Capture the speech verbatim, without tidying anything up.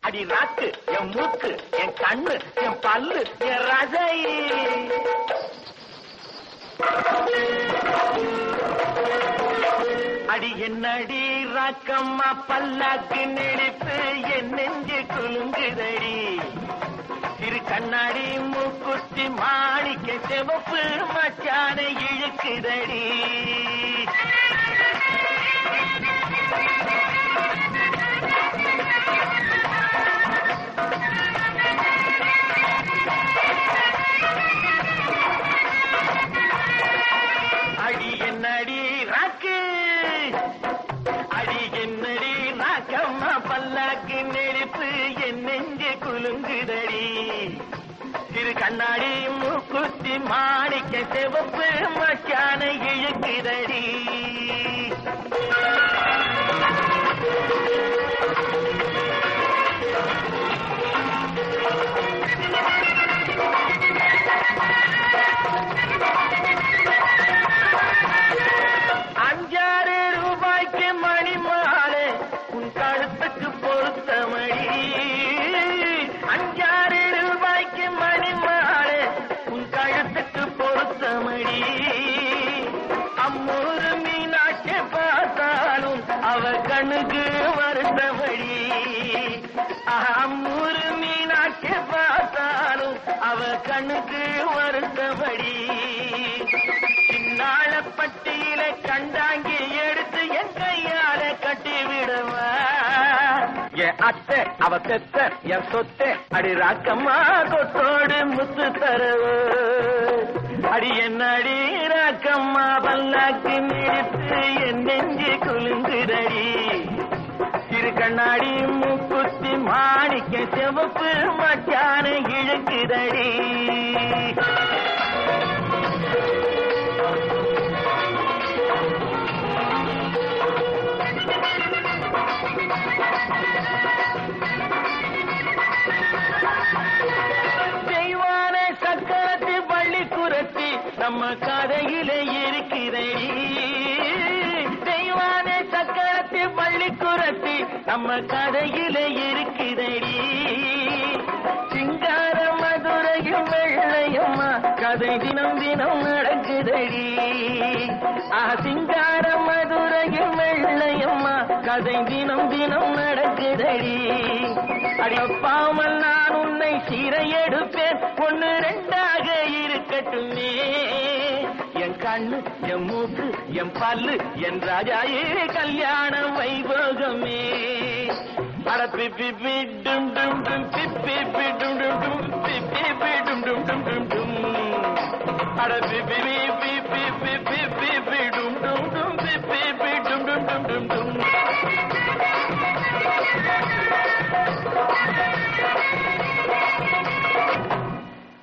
அடி நாக்கு, என் மூக்கு, என் கண்ணு, என் பல்லு, என் ரசை. அடி என்னடி ராக்கம்மா பல்லாக்கு நெளிப்பு என் நெஞ்சு குலுங்குதடி. திரு கண்ணாடி மூக்குத்தி மாணிக்க சிவப்பு மச்சான இழுக்குதடி. அடி என்னடி ராக்கு, அடி என்னடி ராக்கம்மா பல்லாக்கு நெளிப்பு என் நெஞ்சு குலுங்குதடி. திரு கண்ணாடி மூக்குத்தி மாணிக்க சிவப்பு மச்சான இழுக்குதடி. அஞ்சாறு ரூபாய்க்கு மணி மாலை உன் கழுத்துக்கு பொருத்தமடி. அஞ்சாறு ரூபாய்க்கு மணி மாலை உன் கழுத்துக்கு பொருத்தமடி. அம்மூரு மீனாட்சி பார்த்தாலும் அவ கண்ணுக்கு வருத்தமடி. அம்மூரு மீனாட்சி பார்த்தாலும் அவ கண்ணுக்கு வருத்தமடி. சின்னாள பட்டியில கண்டாங்கி எடுத்து என் கையால கட்டி விடுவா. என் அத்தை அவ பெத்த என் சொத்தை அடி ராக்கம்மா கொத்தோடு முத்து தருவ. அடி என்னடி ராக்கம்மா பல்லாக்கு நிறுத்து என் நெஞ்சு குலுங்குதடி. திரு கண்ணாடி மூக்குத்தி மாணிக்க சிவப்பு மச்சான இழுக்குதடி. தெய்வான சக்கரத்து பள்ளி குரத்தி நம்ம கதையில இருக்கிறடி. தெய்வான சக்கரத்து பள்ளி குரத்தி நம்ம கதையில இருக்கிறடி. சிங்கார மதுரையும் வெள்ளையம்மா கதை தினம் தினம் நடக்குதடி. ஆ சிங்கார மதுரையும் வெள்ளையம்மா கதை தினம் தினம் நடக்குதடி. அடிப்பாமல் நான் உன்னை சீரை எடுப்பேன் ஒன்னு ரெண்டாக இருக்கட்டுமே. என் கண்ணு, என் மூக்கு, என் பல்லு, என் ராஜாயே கல்யாண வைபோகமே. அட பிப்பி பி டும் டும் டும் பிப்பி பி டும் டும் டும் பிப்பி பி டும் டும் டும் டும் டும். அட பிப்பி பி பி பி பி பி பி டும் டும் டும் பிப்பி பி டும் டும் டும் டும் டும்.